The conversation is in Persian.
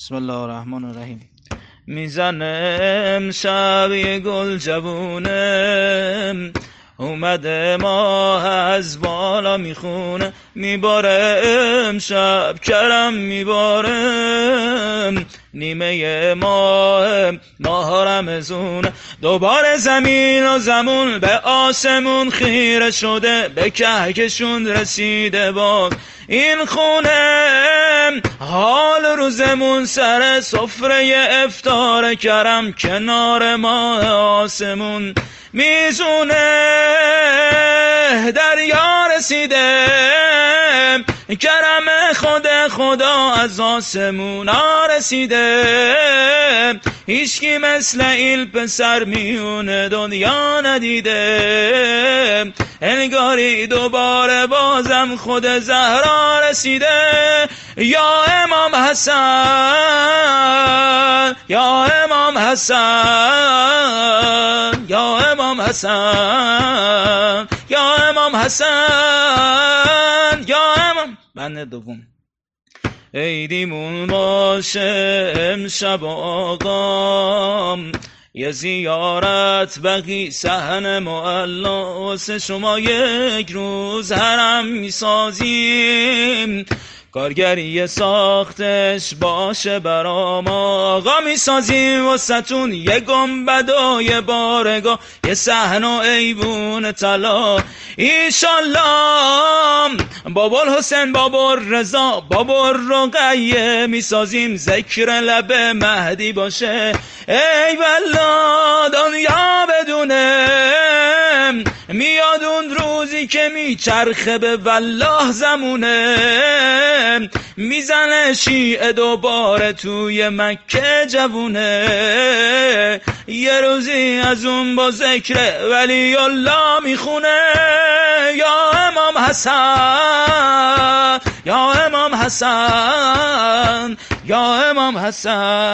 بسم الله الرحمن الرحیم. میزنم شب یه گل جوونه، اومده ماه از بالا میخونه، میباره امشب کرم میباره، نیمه ماه رمزونه، دوباره زمین و زمون به آسمون خیره شده، به کهکشون رسیده باز این خونه، حال روزمون سر سفره افطار کرم، کنار ماه آسمون میزونه، دریا رسیده کرم خدا از آسمون رسیده، هیچکی مثل این پسر میونه دنیا ندیده، انگاری دوباره بازم خود زهرا رسیده، یا امام حسن، یا امام حسن، یا امام حسن، یا امام حسن، یا امام. بند دوم. عیدیمون باشه امشب آقام، یه زیارت بقی صحن معلا، واسه شما یک روز حرم میسازیم، کارگری ساختش باشه برام آقا، میسازیم واسهتون یه گنبد و یه بارگاه، یه صحن و ایوون طلا، ایشالله بابا الحسین، بابا الرضا، بابا الرقیه، میسازیم ذکر لب مهدی باشه، ای والله دنیا بدونه، میاد اون روزی که میچرخه به والله زمونه، میزنه شیعه دوباره توی مکه جوونه، یه روزی از اون با ذکر ولی الله میخونه، یا امام حسن، یا امام حسن، یا امام حسن.